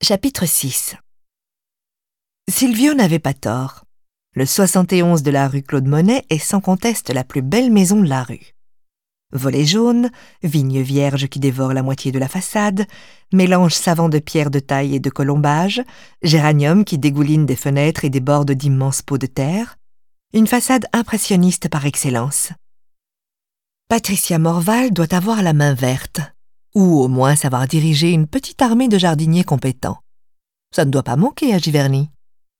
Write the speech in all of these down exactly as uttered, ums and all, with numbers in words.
Chapitre six. Silvio n'avait pas tort. Le soixante et onze de la rue Claude Monet est sans conteste la plus belle maison de la rue. Volets jaunes, vignes vierges qui dévorent la moitié de la façade, mélange savant de pierres de taille et de colombage, géraniums qui dégoulinent des fenêtres et débordent d'immenses pots de terre, une façade impressionniste par excellence. Patricia Morval doit avoir la main verte, ou au moins savoir diriger une petite armée de jardiniers compétents. Ça ne doit pas manquer à Giverny.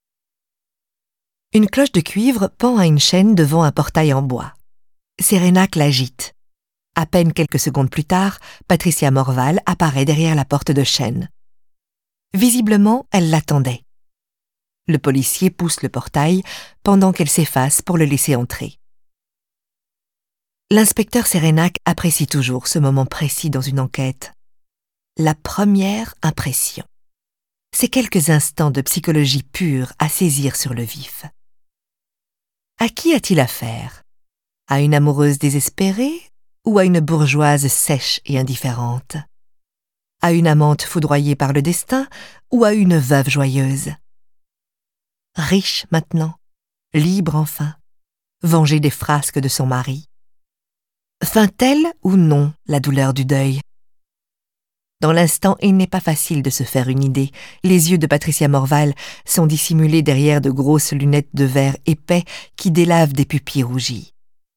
Une cloche de cuivre pend à une chaîne devant un portail en bois. Sérénac l'agite. À peine quelques secondes plus tard, Patricia Morval apparaît derrière la porte de chêne. Visiblement, elle l'attendait. Le policier pousse le portail pendant qu'elle s'efface pour le laisser entrer. L'inspecteur Sérénac apprécie toujours ce moment précis dans une enquête. La première impression. C'est quelques instants de psychologie pure à saisir sur le vif. À qui a-t-il affaire? À une amoureuse désespérée ou à une bourgeoise sèche et indifférente? À une amante foudroyée par le destin ou à une veuve joyeuse? Riche maintenant, libre enfin, vengée des frasques de son mari. Feint-elle ou non la douleur du deuil? Dans l'instant, il n'est pas facile de se faire une idée. Les yeux de Patricia Morval sont dissimulés derrière de grosses lunettes de verre épais qui délavent des pupilles rougies.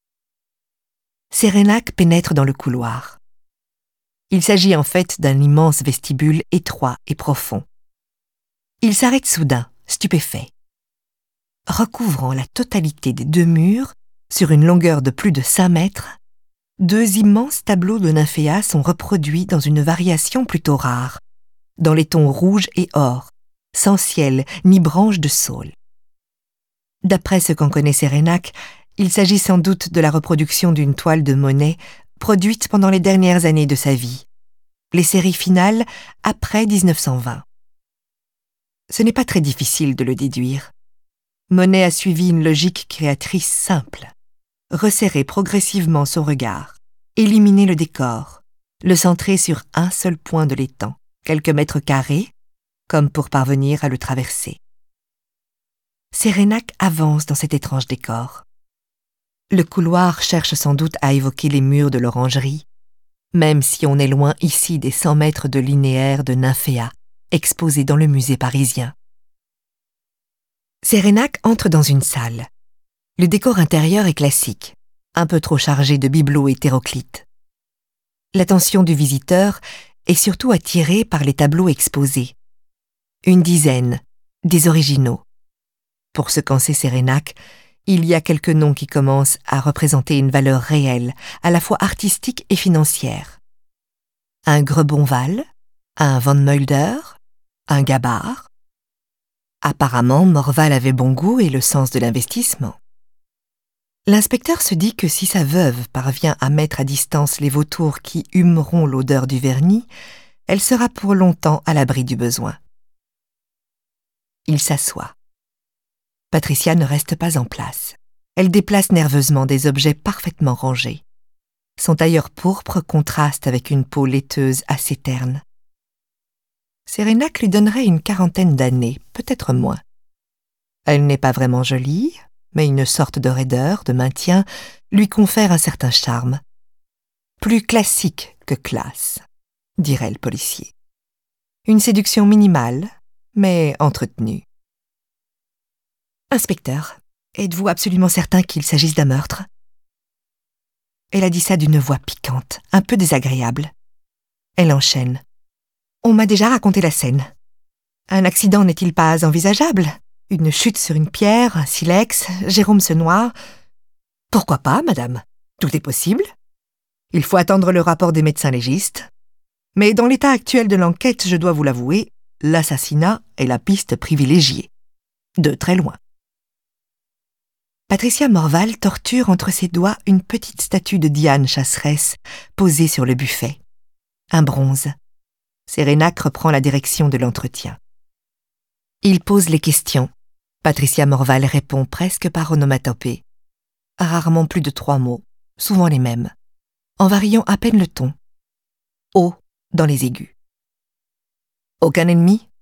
Sérénac pénètre dans le couloir. Il s'agit en fait d'un immense vestibule étroit et profond. Il s'arrête soudain, stupéfait. Recouvrant la totalité des deux murs, sur une longueur de plus de cinq mètres, deux immenses tableaux de nymphéas sont reproduits dans une variation plutôt rare, dans les tons rouge et or, sans ciel ni branche de saule. D'après ce qu'en connaît Sérénac, il s'agit sans doute de la reproduction d'une toile de Monet produite pendant les dernières années de sa vie, les séries finales après dix-neuf cent vingt. Ce n'est pas très difficile de le déduire. Monet a suivi une logique créatrice simple. Resserrer progressivement son regard, éliminer le décor, le centrer sur un seul point de l'étang, quelques mètres carrés, comme pour parvenir à le traverser. Sérénac avance dans cet étrange décor. Le couloir cherche sans doute à évoquer les murs de l'orangerie, même si on est loin ici des cent mètres de linéaire de nymphéas exposés dans le musée parisien. Sérénac entre dans une salle. Le décor intérieur est classique, un peu trop chargé de bibelots hétéroclites. L'attention du visiteur est surtout attirée par les tableaux exposés. Une dizaine, des originaux. Pour ce qu'en sait Sérénac, il y a quelques noms qui commencent à représenter une valeur réelle, à la fois artistique et financière. Un Grebonval, un Van Mölder, un Gabard. Apparemment, Morval avait bon goût et le sens de l'investissement. L'inspecteur se dit que si sa veuve parvient à mettre à distance les vautours qui humeront l'odeur du vernis, elle sera pour longtemps à l'abri du besoin. Il s'assoit. Patricia ne reste pas en place. Elle déplace nerveusement des objets parfaitement rangés. Son tailleur pourpre contraste avec une peau laiteuse assez terne. Sérénac lui donnerait une quarantaine d'années, peut-être moins. Elle n'est pas vraiment jolie, mais une sorte de raideur, de maintien, lui confère un certain charme. Plus classique que classe, dirait le policier. Une séduction minimale, mais entretenue. Inspecteur, êtes-vous absolument certain qu'il s'agisse d'un meurtre? Elle a dit ça d'une voix piquante, un peu désagréable. Elle enchaîne. On m'a déjà raconté la scène. Un accident n'est-il pas envisageable? Une chute sur une pierre, un silex, Jérôme se noie. Pourquoi pas, madame? Tout est possible. Il faut attendre le rapport des médecins légistes. Mais dans l'état actuel de l'enquête, je dois vous l'avouer, l'assassinat est la piste privilégiée. De très loin. Patricia Morval torture entre ses doigts une petite statue de Diane chasseresse posée sur le buffet. Un bronze. Sérénac reprend la direction de l'entretien. Il pose les questions. Patricia Morval répond presque par onomatopée. Rarement plus de trois mots, souvent les mêmes, en variant à peine le ton. Haut dans les aigus. Aucun ennemi?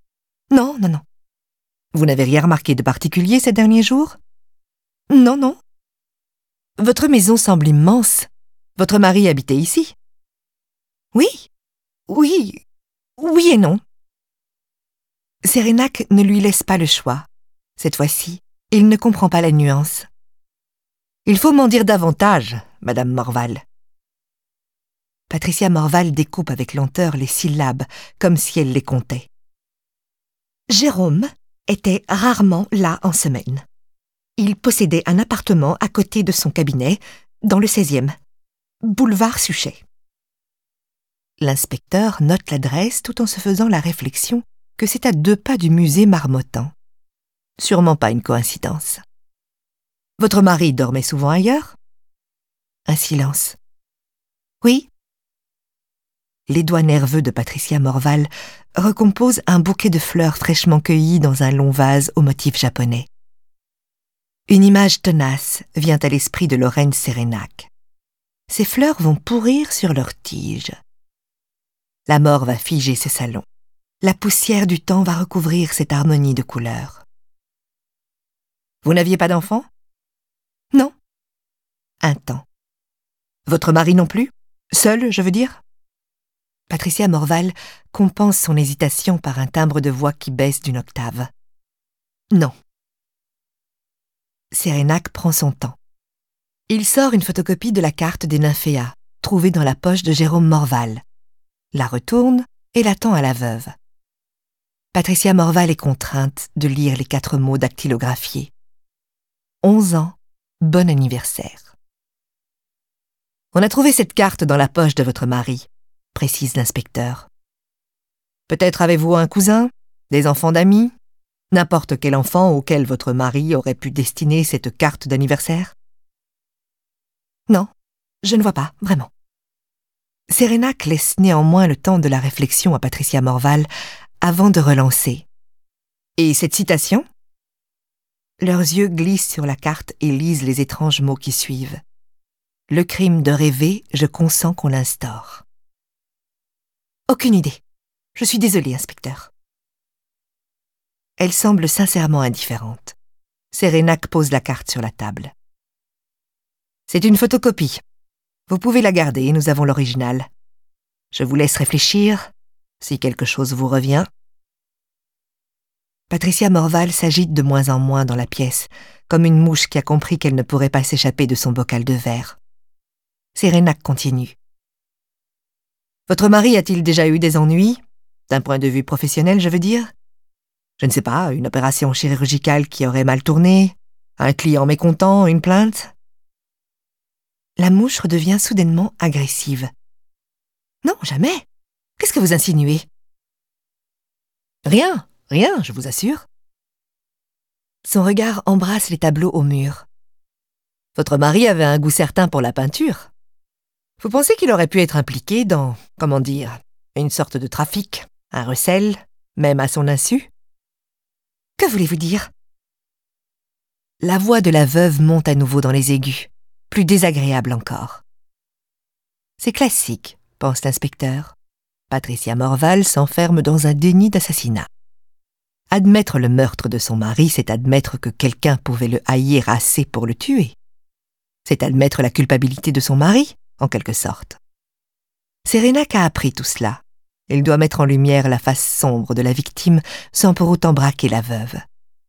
Non, non, non. Vous n'avez rien remarqué de particulier ces derniers jours? Non, non. Votre maison semble immense. Votre mari habitait ici? Oui, oui, oui et non. Serenac ne lui laisse pas le choix. Cette fois-ci, il ne comprend pas la nuance. Il faut m'en dire davantage, Madame Morval. Patricia Morval découpe avec lenteur les syllabes, comme si elle les comptait. Jérôme était rarement là en semaine. Il possédait un appartement à côté de son cabinet, dans le seizième, boulevard Suchet. L'inspecteur note l'adresse tout en se faisant la réflexion que c'est à deux pas du musée Marmottan. Sûrement pas une coïncidence. Votre mari dormait souvent ailleurs? Un silence. Oui. Les doigts nerveux de Patricia Morval recomposent un bouquet de fleurs fraîchement cueillies dans un long vase au motif japonais. Une image tenace vient à l'esprit de Lorraine Serenac. Ces fleurs vont pourrir sur leurs tiges. La mort va figer ce salon. La poussière du temps va recouvrir cette harmonie de couleurs. Vous n'aviez pas d'enfant? Non. Un temps. Votre mari non plus? Seul, je veux dire? Patricia Morval compense son hésitation par un timbre de voix qui baisse d'une octave. Non. Serenac prend son temps. Il sort une photocopie de la carte des nymphéas, trouvée dans la poche de Jérôme Morval, la retourne et la tend à la veuve. Patricia Morval est contrainte de lire les quatre mots dactylographiés. Onze ans, bon anniversaire. On a trouvé cette carte dans la poche de votre mari, précise l'inspecteur. Peut-être avez-vous un cousin, des enfants d'amis, n'importe quel enfant auquel votre mari aurait pu destiner cette carte d'anniversaire? Non, je ne vois pas, vraiment. Serenac laisse néanmoins le temps de la réflexion à Patricia Morval avant de relancer. Et cette citation? Leurs yeux glissent sur la carte et lisent les étranges mots qui suivent. Le crime de rêver, je consens qu'on l'instaure. Aucune idée. Je suis désolée, inspecteur. Elle semble sincèrement indifférente. Serenac pose la carte sur la table. C'est une photocopie. Vous pouvez la garder, nous avons l'original. Je vous laisse réfléchir, si quelque chose vous revient. Patricia Morval s'agite de moins en moins dans la pièce, comme une mouche qui a compris qu'elle ne pourrait pas s'échapper de son bocal de verre. Serenac continue. Votre mari a-t-il déjà eu des ennuis? D'un point de vue professionnel, je veux dire? Je ne sais pas, une opération chirurgicale qui aurait mal tourné? Un client mécontent, une plainte? La mouche redevient soudainement agressive. Non, jamais. Qu'est-ce que vous insinuez? Rien, rien, je vous assure. Son regard embrasse les tableaux au mur. Votre mari avait un goût certain pour la peinture. Vous pensez qu'il aurait pu être impliqué dans, comment dire, une sorte de trafic, un recel, même à son insu? Que voulez-vous dire? La voix de la veuve monte à nouveau dans les aigus, plus désagréable encore. C'est classique, pense l'inspecteur. Patricia Morval s'enferme dans un déni d'assassinat. Admettre le meurtre de son mari, c'est admettre que quelqu'un pouvait le haïr assez pour le tuer. C'est admettre la culpabilité de son mari, en quelque sorte. Serenac a appris tout cela. Il doit mettre en lumière la face sombre de la victime sans pour autant braquer la veuve.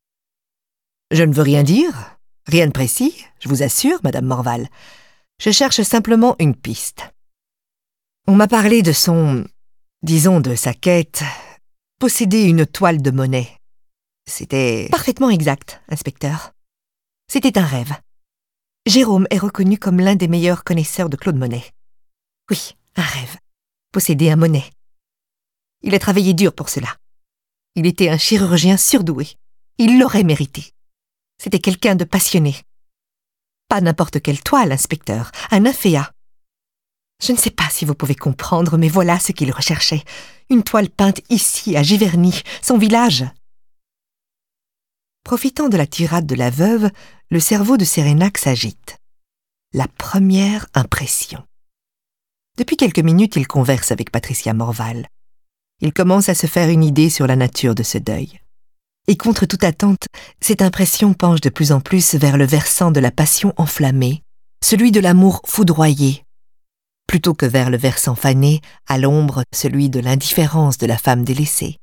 Je ne veux rien dire, rien de précis, je vous assure, Madame Morval. Je cherche simplement une piste. On m'a parlé de son, disons de sa quête, posséder une toile de Monet. C'était parfaitement exact, inspecteur. C'était un rêve. Jérôme est reconnu comme l'un des meilleurs connaisseurs de Claude Monet. Oui, un rêve. Posséder un Monet. Il a travaillé dur pour cela. Il était un chirurgien surdoué. Il l'aurait mérité. C'était quelqu'un de passionné. Pas n'importe quelle toile, inspecteur, un nymphéa. Je ne sais pas si vous pouvez comprendre, mais voilà ce qu'il recherchait. Une toile peinte ici, à Giverny, son village. Profitant de la tirade de la veuve, le cerveau de Serenac s'agite. La première impression. Depuis quelques minutes, il converse avec Patricia Morval. Il commence à se faire une idée sur la nature de ce deuil. Et contre toute attente, cette impression penche de plus en plus vers le versant de la passion enflammée, celui de l'amour foudroyé, plutôt que vers le versant fané, à l'ombre, celui de l'indifférence de la femme délaissée.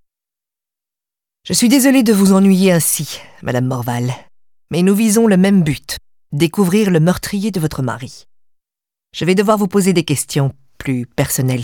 Je suis désolé de vous ennuyer ainsi, Madame Morval, mais nous visons le même but, découvrir le meurtrier de votre mari. Je vais devoir vous poser des questions plus personnelles.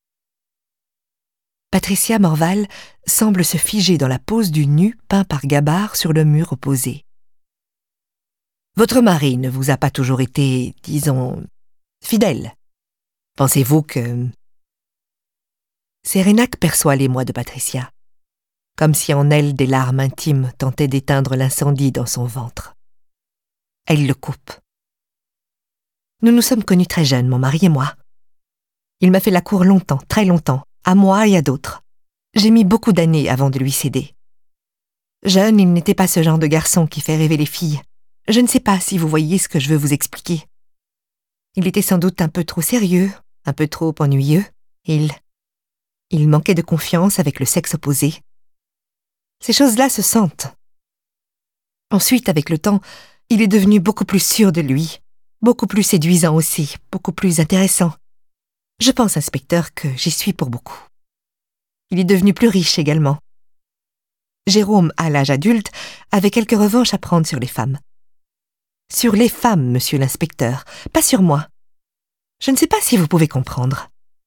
Patricia Morval semble se figer dans la pose du nu peint par Gabard sur le mur opposé. Votre mari ne vous a pas toujours été, disons, fidèle. Pensez-vous que... Sérénac perçoit l'émoi de Patricia, comme si en elle des larmes intimes tentaient d'éteindre l'incendie dans son ventre. Elle le coupe. Nous nous sommes connus très jeunes, mon mari et moi. Il m'a fait la cour longtemps, très longtemps, à moi et à d'autres. J'ai mis beaucoup d'années avant de lui céder. Jeune, il n'était pas ce genre de garçon qui fait rêver les filles. Je ne sais pas si vous voyez ce que je veux vous expliquer. Il était sans doute un peu trop sérieux, un peu trop ennuyeux. Il... il manquait de confiance avec le sexe opposé. Ces choses-là se sentent. Ensuite, avec le temps, il est devenu beaucoup plus sûr de lui, beaucoup plus séduisant aussi, beaucoup plus intéressant. Je pense, inspecteur, que j'y suis pour beaucoup. Il est devenu plus riche également. Jérôme, à l'âge adulte, avait quelques revanches à prendre sur les femmes. Sur les femmes, monsieur l'inspecteur, pas sur moi. Je ne sais pas si vous pouvez comprendre.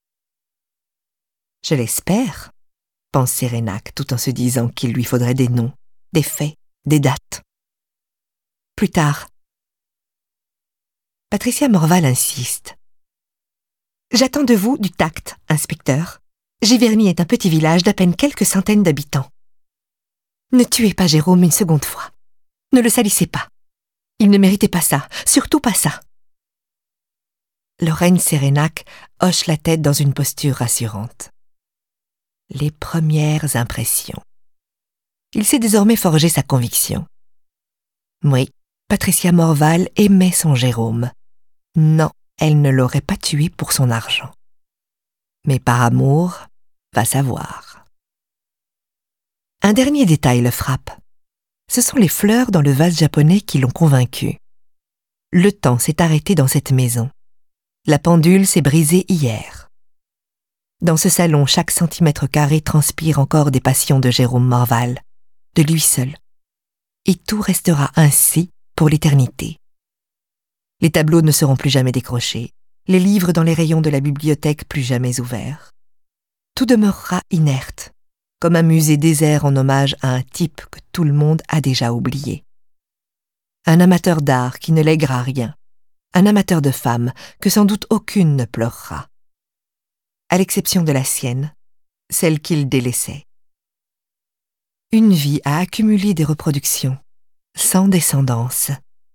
Je l'espère, pense Sérénac, tout en se disant qu'il lui faudrait des noms, des faits, des dates. Plus tard. Patricia Morval insiste. J'attends de vous du tact, inspecteur. Giverny est un petit village d'à peine quelques centaines d'habitants. Ne tuez pas Jérôme une seconde fois. Ne le salissez pas. Il ne méritait pas ça, surtout pas ça. Lorraine Sérénac hoche la tête dans une posture rassurante. Les premières impressions. Il s'est désormais forgé sa conviction. Oui, Patricia Morval aimait son Jérôme. Non, elle ne l'aurait pas tué pour son argent. Mais par amour, va savoir. Un dernier détail le frappe. Ce sont les fleurs dans le vase japonais qui l'ont convaincu. Le temps s'est arrêté dans cette maison. La pendule s'est brisée hier. Dans ce salon, chaque centimètre carré transpire encore des passions de Jérôme Morval, de lui seul. Et tout restera ainsi pour l'éternité. Les tableaux ne seront plus jamais décrochés, les livres dans les rayons de la bibliothèque plus jamais ouverts. Tout demeurera inerte, comme un musée désert en hommage à un type que tout le monde a déjà oublié. Un amateur d'art qui ne lèguera rien, un amateur de femmes que sans doute aucune ne pleurera. À l'exception de la sienne, celle qu'il délaissait. Une vie à accumuler des reproductions, sans descendance.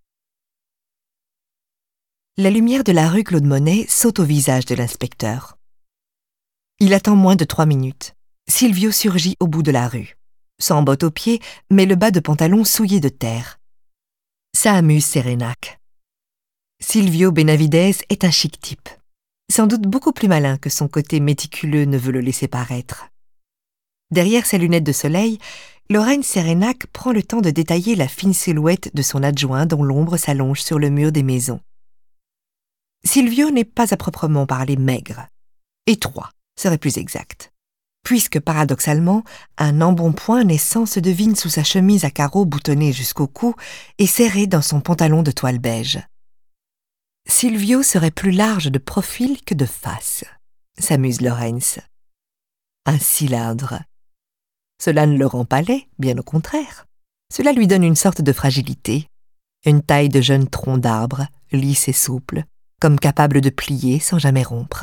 La lumière de la rue Claude Monet saute au visage de l'inspecteur. Il attend moins de trois minutes. Silvio surgit au bout de la rue, sans bottes aux pieds, mais le bas de pantalon souillé de terre. Ça amuse Sérénac. Silvio Benavidez est un chic type, sans doute beaucoup plus malin que son côté méticuleux ne veut le laisser paraître. Derrière ses lunettes de soleil, Lorraine Sérénac prend le temps de détailler la fine silhouette de son adjoint dont l'ombre s'allonge sur le mur des maisons. Silvio n'est pas à proprement parler maigre. Étroit, serait plus exact. Puisque, paradoxalement, un embonpoint naissant se devine sous sa chemise à carreaux boutonnée jusqu'au cou et serrée dans son pantalon de toile beige. Silvio serait plus large de profil que de face, s'amuse Laurence. Un cylindre. Cela ne le rend pas laid, bien au contraire. Cela lui donne une sorte de fragilité, une taille de jeune tronc d'arbre, lisse et souple, comme capable de plier sans jamais rompre.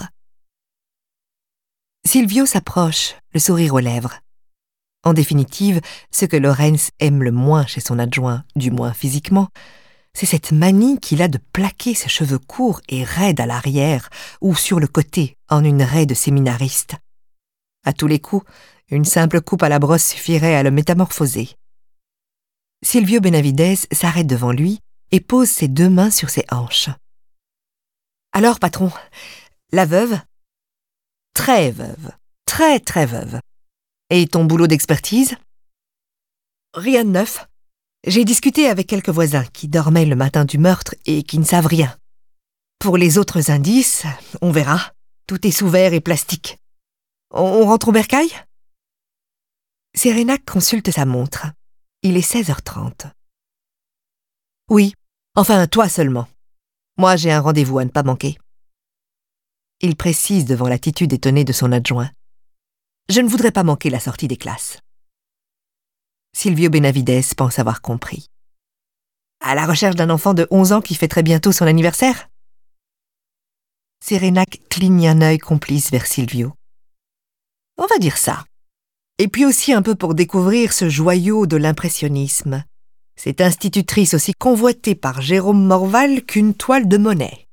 Silvio s'approche, le sourire aux lèvres. En définitive, ce que Laurence aime le moins chez son adjoint, du moins physiquement, c'est cette manie qu'il a de plaquer ses cheveux courts et raides à l'arrière ou sur le côté en une raie de séminariste. À tous les coups, une simple coupe à la brosse suffirait à le métamorphoser. Silvio Benavidez s'arrête devant lui et pose ses deux mains sur ses hanches. « Alors, patron, la veuve ?»« Très veuve, très très très veuve. Et ton boulot d'expertise ? Rien de neuf. J'ai discuté avec quelques voisins qui dormaient le matin du meurtre et qui ne savent rien. Pour les autres indices, on verra. Tout est sous verre et plastique. On, on rentre au bercail ? Serenak consulte sa montre. Il est seize heures trente. Oui, enfin toi seulement. Moi j'ai un rendez-vous à ne pas manquer. Il précise devant l'attitude étonnée de son adjoint. Je ne voudrais pas manquer la sortie des classes. Silvio Benavides pense avoir compris. À la recherche d'un enfant de onze ans qui fêterait bientôt son anniversaire ? Serenak cligne un œil complice vers Silvio. On va dire ça. Et puis aussi un peu pour découvrir ce joyau de l'impressionnisme. Cette institutrice aussi convoitée par Jérôme Morval qu'une toile de Monet.